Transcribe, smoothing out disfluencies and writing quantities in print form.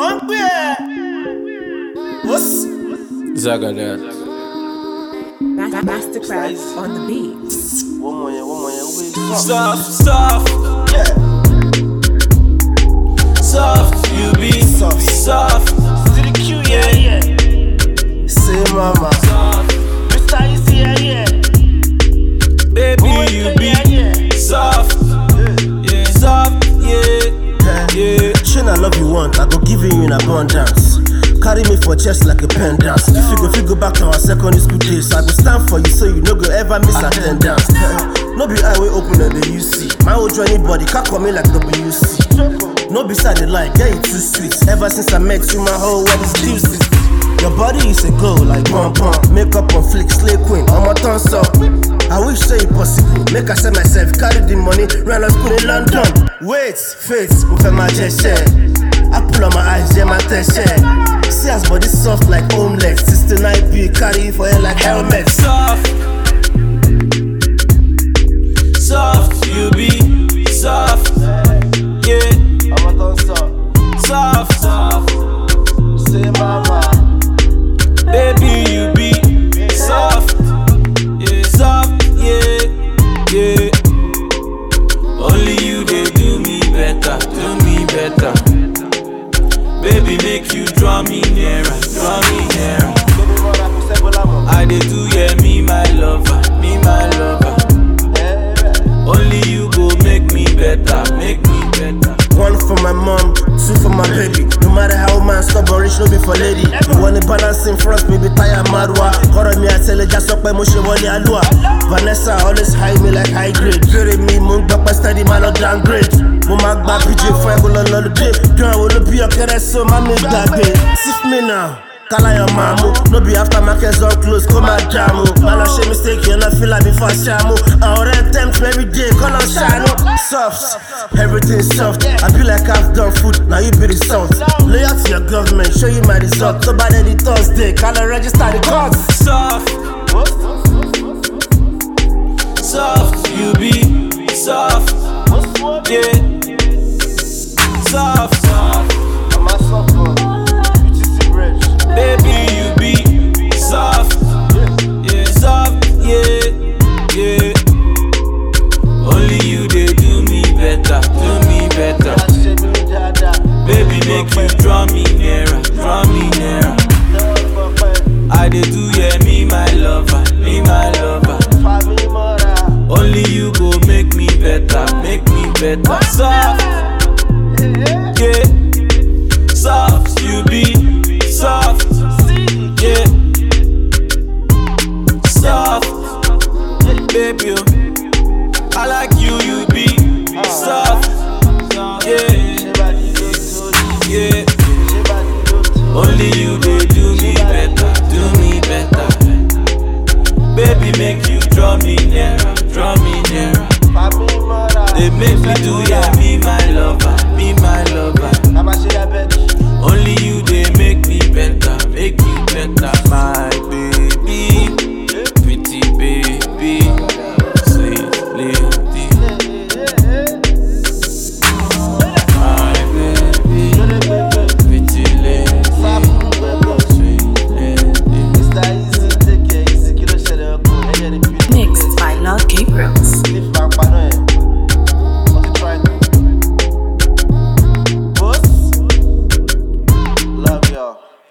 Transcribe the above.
One beer. What's Zagadat. Mastercraft on the beat. one more, Soft, soft, Yeah. soft, you be Soft. soft, To the Q, yeah. Say mama. soft, Mr. Easy, yeah. baby, you be soft, yeah, soft, yeah. Shane, I love you once, I go give you in abundance. Carry me for chest like a pendant. If you go back to our secondary school days, I go stand for you so you no go ever miss attendance. No be eye way open at the UC. My old journey body can't come in like WC. No beside the light, yeah, you too sweet. Ever since I met you, my whole world is juicy. Your body is a glow like pom pom. Makeup on flick, slay queen, I'm a thumbs up. I wish say it possible. Make I sell myself, carry the money, run out school in London. Wait, faith, move my gesture. I pull on my eyes, yeah, my tension. See as body soft like omelette. 69p, carry it for hair like helmet. Soft, soft, you be soft, yeah, I'm a thumbs up. soft, soft, Say mama. baby, you be soft, yeah, soft, yeah. Only you they do me better, do me better. Baby, make you draw me nearer, draw me nearer. I dey do, yeah, me my lover, me my lover. Only you go make me better, make me better. One for my mom, two for my baby. No matter how man stubborn, rich no be for lady. You want to balance in front, me be tired madwa. Call me, I tell you just up my motion, wali alua. Vanessa always high me like high grade. Very me, moon back my study, man, not downgrade. Mama back PJ Frank, will on the day. Girl, will be okay, so my make that day. Sif me now. Kala your mamu, no be after markets all close, come and jamu. Man, I shame mistake, you not feel like before shamu. I already tempt every day, call on shine. Soft, everything soft. I feel like I've done food, now you be the salt. Lay out to your government, show you my result. So by the Thursday, can I register the courts? Soft, soft, you be soft, yeah.